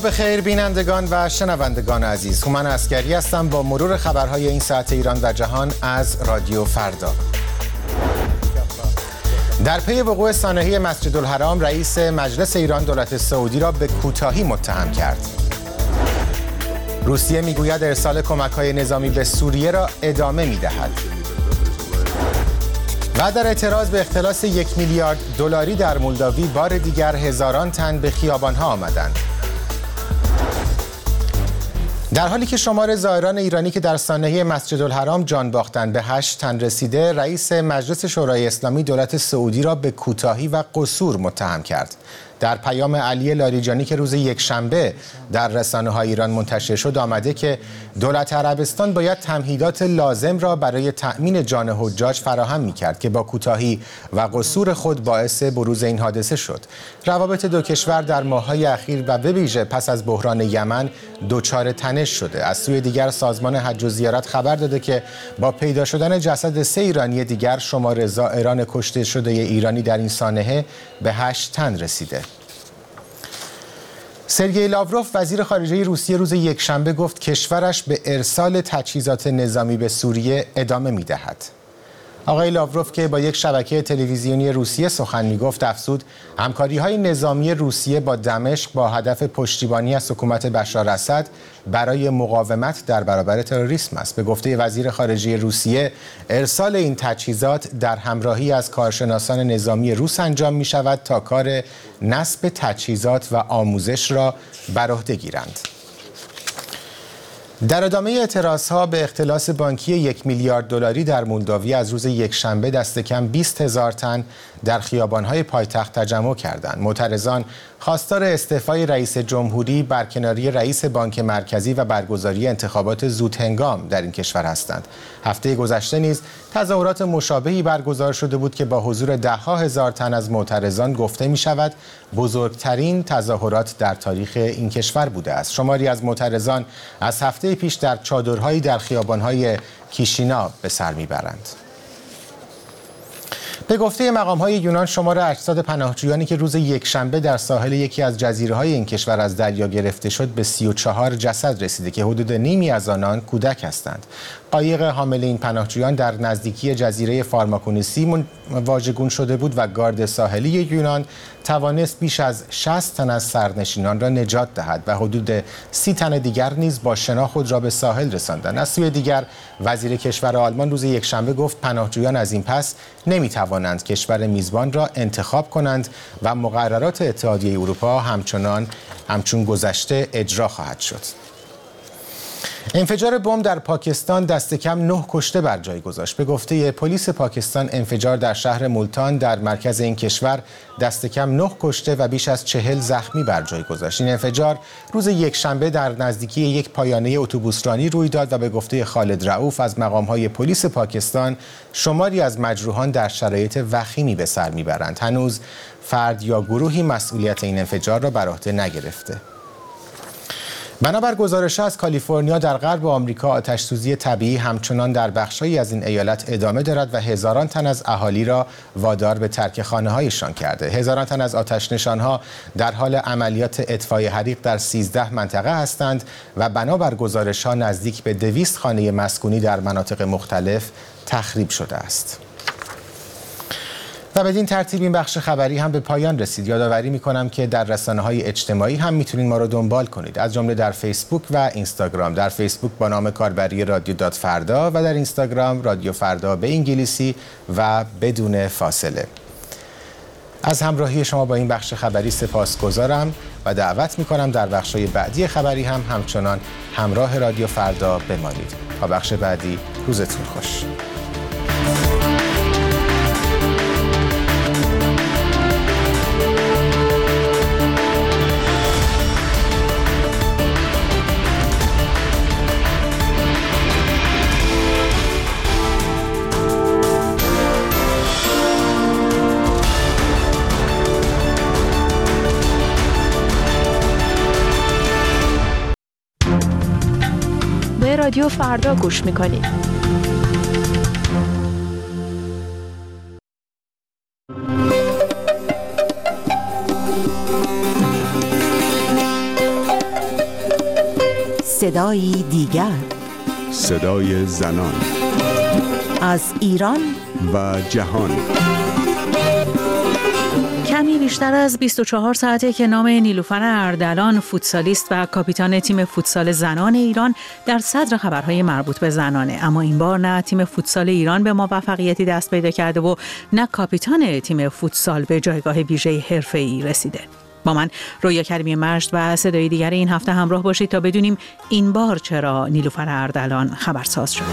صبح خیر بینندگان و شنوندگان عزیز. هومن عسگری هستم با مرور خبرهای این ساعت ایران و جهان از رادیو فردا. در پی وقوع سانحه مسجدالحرام، رئیس مجلس ایران دولت سعودی را به کوتاهی متهم کرد. روسیه میگوید ارسال کمک‌های نظامی به سوریه را ادامه می‌دهد. و در اعتراض به اختلاس 1 میلیارد دلاری در مولداوی، بار دیگر هزاران تن به خیابان‌ها آمدند. در حالی که شمار زائران ایرانی که در سانحه مسجدالحرام جان باختند به 8 تن رسیده، رئیس مجلس شورای اسلامی دولت سعودی را به کوتاهی و قصور متهم کرد. در پیام علی لاریجانی که روز یکشنبه در رسانه‌های ایران منتشر شد آمده که دولت عربستان باید تمهیدات لازم را برای تأمین جان حجاج فراهم می‌کرد که با کوتاهی و قصور خود باعث بروز این حادثه شد. روابط دو کشور در ماه‌های اخیر و به ویژه پس از بحران یمن دچار تنش شده. از سوی دیگر سازمان حج و زیارت خبر داده که با پیدا شدن جسد 3 ایرانی دیگر، شمار زائران کشته شده ایرانی در این سانحه به 8 تن رسیده. سرگئی لاوروف وزیر خارجه روسیه روز یکشنبه گفت کشورش به ارسال تجهیزات نظامی به سوریه ادامه می‌دهد. آقای لاوروف که با یک شبکه تلویزیونی روسیه سخن می‌گفت افزود همکاری‌های نظامی روسیه با دمشق با هدف پشتیبانی از حکومت بشار اسد برای مقاومت در برابر تروریسم است. به گفته وزیر خارجه روسیه، ارسال این تجهیزات در همراهی از کارشناسان نظامی روس انجام می‌شود تا کار نصب تجهیزات و آموزش را بر عهده گیرند. در ادامه اعتراضها به اختلاس بانکی 1 میلیارد دلاری در مولداوی، از روز یکشنبه دست کم 20,000 تن در خیابان‌های پایتخت تجمع کردند. معترضان خواستار استعفای رئیس جمهوری، برکناری رئیس بانک مرکزی و برگزاری انتخابات زودهنگام در این کشور هستند. هفته گذشته نیز تظاهرات مشابهی برگزار شده بود که با حضور ده‌ها هزار تن از معترضان گفته می‌شود بزرگترین تظاهرات در تاریخ این کشور بوده است. شماری از معترضان از هفته پیش در چادرهایی در خیابان‌های کیشیناو به سر می‌برند. به گفته مقام‌های یونان، شمار اجساد پناهجویانی که روز یکشنبه در ساحل یکی از جزیره‌های این کشور از دریا گرفته شد به 34 جسد رسیده که حدود نیمی از آنان کودک هستند. قایق حامل این پناهجویان در نزدیکی جزیره فارماکونیسی واژگون شده بود و گارد ساحلی یونان توانست بیش از 60 تن از سرنشینان را نجات دهد و حدود 30 تن دیگر نیز با شنا خود را به ساحل رساندند. از سوی دیگر وزیر کشور آلمان روز یکشنبه گفت پناهجویان از این پس نمی‌توانند کشور میزبان را انتخاب کنند و مقررات اتحادیه اروپا همچون گذشته اجرا خواهد شد. انفجار بمب در پاکستان دست کم 9 کشته بر جای گذاشت. به گفته پلیس پاکستان، انفجار در شهر مولتان در مرکز این کشور دست کم 9 کشته و بیش از 40 زخمی بر جای گذاشت. این انفجار روز یکشنبه در نزدیکی یک پایانه اتوبوسرانی روی داد و به گفته خالد رؤوف از مقام‌های پلیس پاکستان، شماری از مجروحان در شرایط وخیمی به سر میبرند. هنوز فرد یا گروهی مسئولیت این انفجار را بر عهده نگرفته. بنابر گزارش‌ها از کالیفرنیا در غرب آمریکا، آتش‌سوزی طبیعی همچنان در بخش‌هایی از این ایالت ادامه دارد و هزاران تن از اهالی را وادار به ترک خانه‌هایشان کرده. هزاران تن از آتش‌نشان‌ها در حال عملیات اطفای حریق در 13 منطقه هستند و بنابر گزارش‌ها نزدیک به 200 خانه مسکونی در مناطق مختلف تخریب شده است. و بدین ترتیب این بخش خبری هم به پایان رسید. یادآوری می‌کنم که در رسانه‌های اجتماعی هم می‌تونید ما رو دنبال کنید، از جمله در فیسبوک و اینستاگرام. در فیسبوک با نام کاربری رادیو فردا و در اینستاگرام رادیو فردا به انگلیسی و بدون فاصله. از همراهی شما با این بخش خبری سپاسگزارم و دعوت می‌کنم در بخش‌های بعدی خبری هم همچنان همراه رادیو فردا بمانید. تا بخش بعدی، روزتون خوش. رادیو فردا گوش میکنید. صدایی دیگر، صدای زنان از ایران و جهان. کمی بیشتر از 24 ساعته که نام نیلوفر اردلان، فوتسالیست و کاپیتان تیم فوتسال زنان ایران در صدر خبرهای مربوط به زنانه. اما این بار نه تیم فوتسال ایران به موفقیتی دست پیدا کرده و نه کاپیتان تیم فوتسال به جایگاه ویژه حرفه‌ای رسیده. با من رویا کریمی مجد و صدای دیگر این هفته همراه باشید تا بدونیم این بار چرا نیلوفر اردلان خبرساز شد.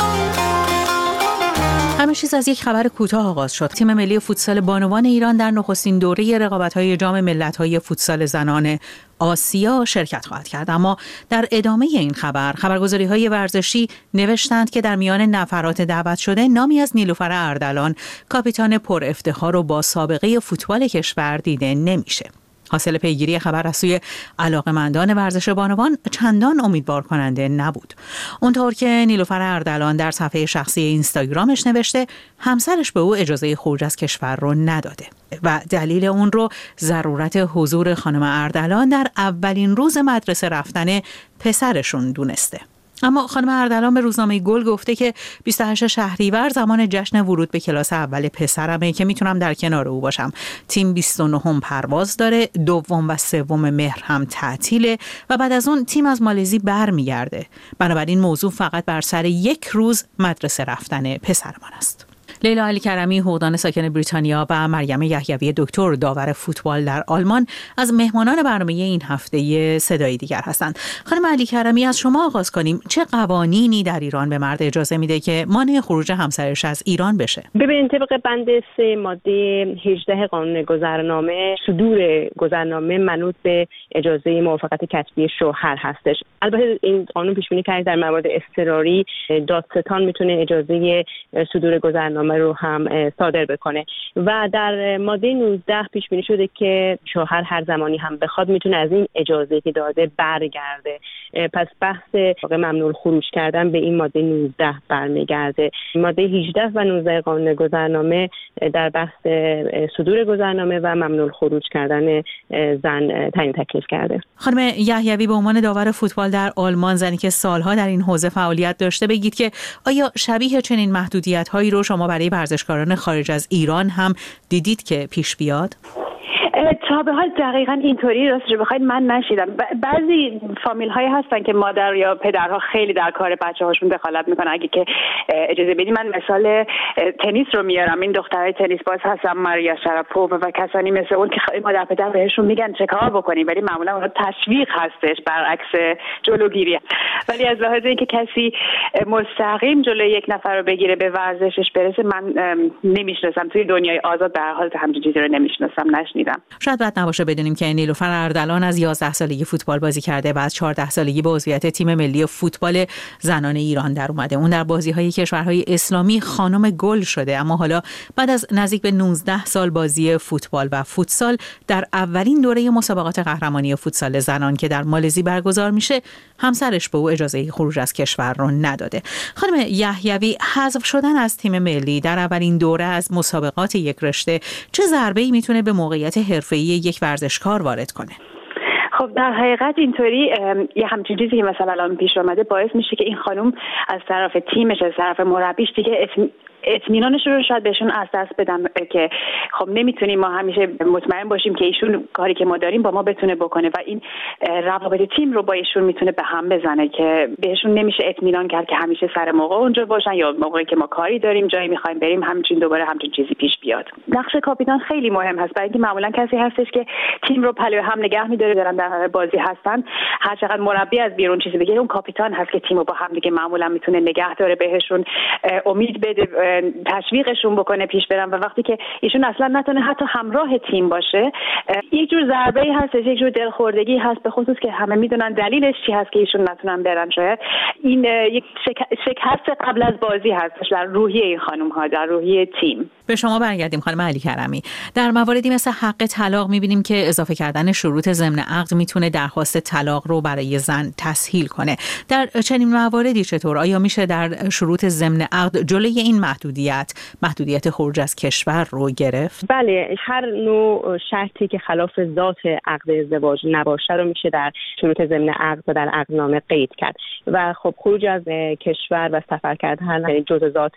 همه چیز از یک خبر کوتاه آغاز شد. تیم ملی فوتسال بانوان ایران در نخستین دوره رقابت‌های جام ملت‌های فوتسال زنان آسیا شرکت خواهد کرد. اما در ادامه این خبرگزاری‌های ورزشی نوشتند که در میان نفرات دعوت شده نامی از نیلوفر اردلان، کاپیتان پر افتخار و با سابقه فوتبال کشور دیده نمیشه. حاصل پیگیری خبر از سوی علاقه‌مندان ورزش بانوان چندان امیدوار کننده نبود. اونطور که نیلوفر اردلان در صفحه شخصی اینستاگرامش نوشته همسرش به او اجازه خروج از کشور رو نداده و دلیل اون رو ضرورت حضور خانم اردلان در اولین روز مدرسه رفتن پسرشون دونسته. اما خانم اردلان به روزنامه گل گفته که 28 شهریور زمان جشن ورود به کلاس اول پسرمه که میتونم در کنار او باشم. تیم 29 پرواز داره، 2 و 3 مهر هم تعطیله و بعد از اون تیم از مالزی برمیگرده. بنابراین موضوع فقط بر سر یک روز مدرسه رفتن پسرمان است. لیلا علی کرمی، حقوقدان ساکن بریتانیا، و مریم یحیوی، دکتر داور فوتبال در آلمان، از مهمانان برنامه این هفته صدای دیگر هستند. خانم علی کرمی، از شما آغاز کنیم. چه قوانینی در ایران به مرد اجازه میده که مانع خروج همسرش از ایران بشه؟ ببینید، طبق بند 3 ماده 18 قانون گذرنامه، صدور گذرنامه منوط به اجازه موافقت کتبی شوهر هستش. البته این قانون پیش بینی کرده در موارد اضطراری دادستان میتونه اجازه صدور گذرنامه رو هم صادر بکنه و در ماده 19 پیش بینی شده که شوهر هر زمانی هم بخواد میتونه از این اجازه که داده برگرده. پس بحث ممنوع خروج کردن به این ماده 19 برمیگرده. ماده 18 و 19 قانون گذرنامه در بحث صدور گذرنامه و ممنوع خروج کردن زن تعیین تکلیف کرده. خانم یحیوی، به عنوان داور فوتبال در آلمان، زنی که سالها در این حوزه فعالیت داشته، بگید که آیا شبیه چنین محدودیت‌هایی رو شما برای ورزشکاران خارج از ایران هم دیدید که پیش بیاد؟ تا به حال دقیقاً اینطوری راستش بخواید من نشیدم. بعضی فامیل هایی هستن که مادر یا پدرها خیلی در کار بچه هاشون دخالت میکنن. اگه که اجازه بدید من مثال تنیس رو میارم. این دخترای تنیس باز هستن، ماریا شراپووا و کسانی مثل اون که مادر پدر بهشون میگن چه کار بکنیم، ولی معمولا اونها تشویق هستش برعکس جلوگیری. ولی از لحاظ اینکه کسی مستقیم جلوی یک نفر رو بگیره به ورزشش برسه، من نمیشناسم. توی دنیای آزاد به هر حال همچین چیزی رو نمیشناسم، نشنیدم. شاید بد نباشه بدونیم که نیلوفر اردلان از 11 سالگی فوتبال بازی کرده و از 14 سالگی به عضویت تیم ملی فوتبال زنان ایران در اومده. اون در بازی‌های کشورهای اسلامی خانم گل شده، اما حالا بعد از نزدیک به 19 سال بازی فوتبال و فوتسال در اولین دوره مسابقات قهرمانی فوتسال زنان که در مالزی برگزار میشه، همسرش به او اجازه خروج از کشور رو نداده. خانم یحیوی، حذف شدن از تیم ملی در اولین دوره از مسابقات یک رشته چه ضربه‌ای میتونه به موقعیت حرفه‌ای یک ورزشکار وارد کنه؟ خب در حقیقت اینطوری یه همچین چیزی که مثلا الان پیش اومده باعث میشه که این خانم از طرف تیمش، از طرف مربیش دیگه اطمینانش رو شاید بهشون از دست بدم که خب نمیتونیم ما همیشه مطمئن باشیم که ایشون کاری که ما داریم با ما بتونه بکنه و این روابط تیم رو با ایشون میتونه به هم بزنه که بهشون نمیشه اطمینان کرد که همیشه سر موقع اونجا باشن یا موقعی که ما کاری داریم جایی میخوایم بریم همچین دوباره همچین چیزی پیش بیاد. نقش کاپیتان خیلی مهم هست، برای اینکه معمولا کسی هستش که تیم رو پلوی هم نگه می‌داره، دارن در بازی هستن. هر چقدر مربی از بیرون چیزی بگه، اون کاپیتان هست که تیمو با هم دیگه معمولا میتونه نگه داره، بهشون امید بده، تشویقشون بکنه پیش برن و وقتی که ایشون اصلا نتونه حتی همراه تیم باشه، یک جور ضربه‌ای هست، یک جور دلخوردگی هست، به خصوص که همه میدونن دلیلش چی هست که ایشون نتونن برن. شاید این یک شکست قبل از بازی هست در روحیه این خانم ها، در روحیه تیم. به شما برگردیم خانم علی کرمی. در مواردی مثل حق طلاق می‌بینیم که اضافه کردن شروط ضمن عقد میتونه درخواست طلاق رو برای زن تسهیل کنه. در چنین مواردی چطور؟ آیا میشه در شروط ضمن عقد جلوی این محدودیت خروج از کشور رو گرفت؟ بله، هر نوع شرطی که خلاف ذات عقد ازدواج نباشه رو میشه در شروط ضمن عقد و در عقدنامه قید کرد و خب خروج از کشور و سفر کردن جزء ذات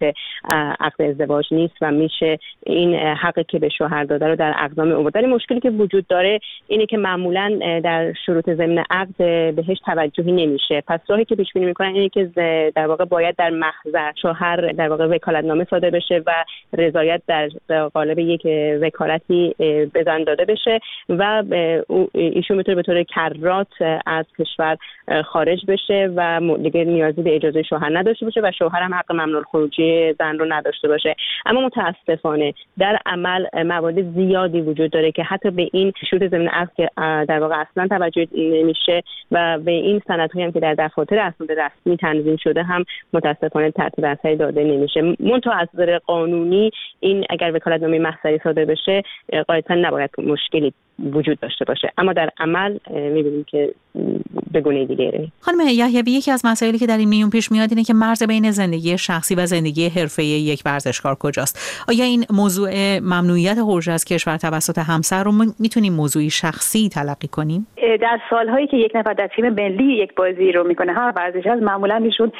عقد ازدواج نیست و میشه این حقی که به شوهر داده رو در عقدنامه آورد. ولی مشکلی که وجود داره اینه که معمولا در شروط ضمن عقد بهش توجهی نمیشه. پس راهی که پیش بینی میکنن اینه که در واقع باید در محضر شوهر در واقع وکالتنامه صادر بشه و رضایت در قالب یک وکالتی به زن داده بشه و ایشون میتونه به طور کرات از کشور خارج بشه و دیگه نیازی به اجازه شوهر نداشته باشه و شوهر هم حق ممنوع خروجی زن رو نداشته باشه. اما متاسفانه در عمل موارد زیادی وجود داره که حتی به این شروط ضمن عقد که در واقع اصلا توجه نمیشه و به این سندهایی هم که در دفاتر اسناد رسمی تنظیم شده هم متاسفانه ترتیب اثری داده نمیشه. منتها از نظر قانونی این اگر وکالتنامه محضری صادر بشه قاعدتا نباید مشکلی وجود داشته باشه، اما در عمل می‌بینیم که به گونه دیگری. خانم یحیوی، یکی از مسائلی که در این میون پیش میاد اینه که مرز بین زندگی شخصی و زندگی حرفه‌ای یک ورزشکار کجاست؟ آیا این موضوع ممنوعیت خروج از کشور توسط همسر رو میتونیم موضوعی شخصی تلقی کنیم؟ در سالهایی که یک نفر در تیم ملی یک بازی رو میکنه، هر ورزشکار معمولا ایشون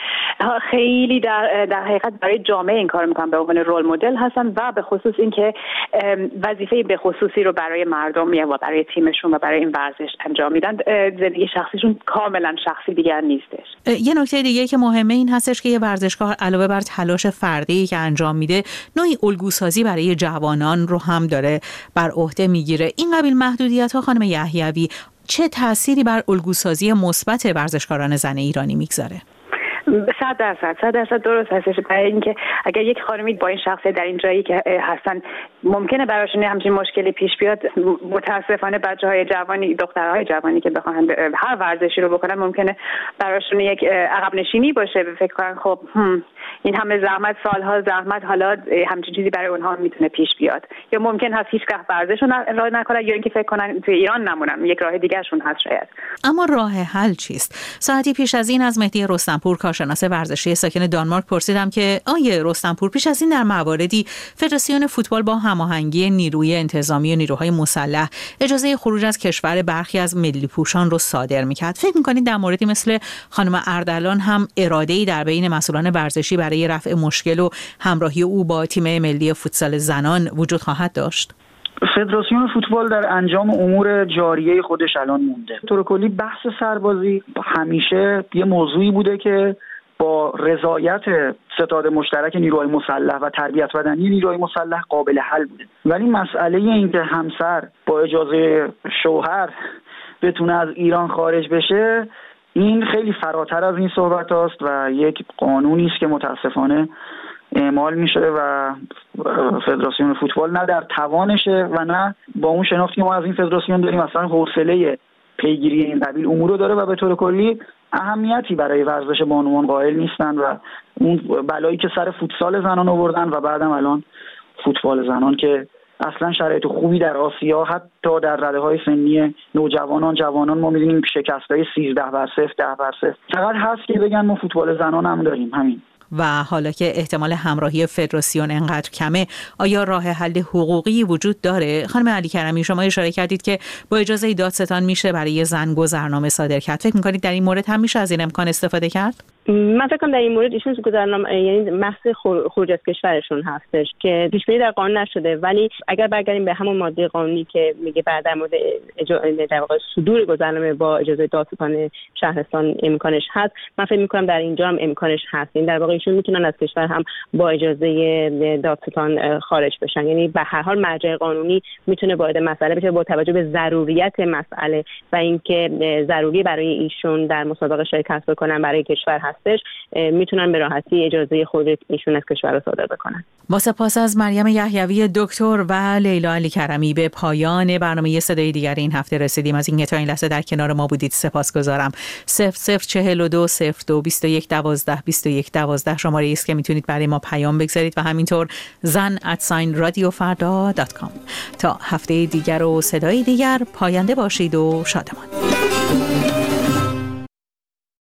خیلی در حقیقت برای جامعه این کارو میکنن، به عنوان رول مدل هستن و به خصوص اینکه وظیفه به خصوصی رو برای مردم و برای تیمشون و برای این ورزش انجام میدن. زندگی شخصیشون کاملا شخصی دیگر نیستش. یه نکته دیگه که مهمه این هستش که یه ورزشکار علاوه بر تلاش فردی که انجام میده، نوعی الگوسازی برای جوانان رو هم داره بر عهده میگیره. این قبیل محدودیت‌ها خانم یحیوی چه تأثیری بر الگوسازی مثبت ورزشکاران زن ایرانی میگذاره؟ 100% درست هستش. برای اینکه اگر یک خانمی با این شخصیت در این جایی که هستن ممکنه براشون همچین مشکلی پیش بیاد، متاسفانه بچه‌های جوانی، دخترهای جوانی که بخوان هر ورزشی رو بکنن ممکنه براشون یک عقب نشینی باشه. فکر کنن خب این همه زحمت، سالها زحمت، حالا همچین چیزی برای اونها میتونه پیش بیاد، یا ممکن هست هیچگاه ورزش رو راه نکنن یا اینکه فکر کنن توی ایران نمونن. یک راه دیگه شون هست شاید. اما راه حل چیست؟ ساعتی پیش از این از مهدی رستمپور، کارشناس ورزشی ساکن دانمارک، پرسیدم که آیه رستمپور، پیش از این در مواردی فدراسیون فوتبال با هماهنگی نیروی انتظامی و نیروهای مسلح اجازه خروج از کشور برخی از ملی پوشان رو صادر میکرد. فکر میکنید در موردی مثل خانم اردلان هم اراده‌ای در بین مسئولان ورزشی برای رفع مشکل و همراهی او با تیم ملی فوتسال زنان وجود خواهد داشت؟ فدراسیون فوتبال در انجام امور جاریه خودش الان مونده. طور کلی بحث سربازی همیشه یه موضوعی بوده که با رضایت ستاد مشترک نیروهای مسلح و تربیت بدنی نیروهای مسلح قابل حل بوده. ولی مسئله این که همسر با اجازه شوهر بتونه از ایران خارج بشه، این خیلی فراتر از این صحبت هاست و یک قانونی است که متاسفانه اعمال میشه و فدراسیون فوتبال نه در توانشه و نه با اون شناختی که ما از این فدراسیون داریم اصلا حوصله پیگیری این قبیل امور رو داره و به طور کلی اهمیتی برای ورزش بانوان قائل نیستن و اون بلایی که سر فوتسال زنان آوردن و بعدم الان فوتبال زنان که اصلا شرایط خوبی در آسیا حتی در رده سنی نوجوانان جوانان ما می‌بینیم شکست‌های 13-0 10-0 فقط هست که بگن ما فوتبال زنان هم داریم. همین. و حالا که احتمال همراهی فدراسیون انقدر کمه، آیا راه حل حقوقی وجود داره؟ خانم علی کرمی، شما اشاره کردید که با اجازه دادستان میشه برای زن گذرنامه صادر کرد. فکر می‌کنید در این مورد هم میشه از این امکان استفاده کرد؟ من فکر کنم در این مورد ایشون گذرنامه یعنی محض خروج از کشورشون هستش که پیش بینی در قانون نشده، ولی اگر برگردیم به همون ماده قانونی که میگه بعد در مورد در واقع صدور گذرنامه با اجازه دادستان شهرستان امکانش هست، من فکر می‌کنم در اینجا هم امکانش هست. این در واقع ایشون میتونن از کشور هم با اجازه دادستان خارج بشن. یعنی به هر حال مرجع قانونی میتونه وارد مسئله بشه با توجه به ضروریت مسئله و اینکه ضروری برای ایشون در مسابقه شرکت بکنن برای کشور هست هستش میتونن به راحتی اجازه خروج ایشون از کشور رو صادر بکنن. با سپاس از مریم یحیوی دکتر و لیلا علی کرمی به پایان برنامه صدای دیگر این هفته رسیدیم. از اینکه تا این لحظه در کنار ما بودید سپاسگزارم. 0042 02 21 12 21 12 شماره است که میتونید برای ما پیام بگذارید و همینطور zan@radiofarda.com. تا هفته دیگر و صدای دیگر پاینده باشید و شادمان.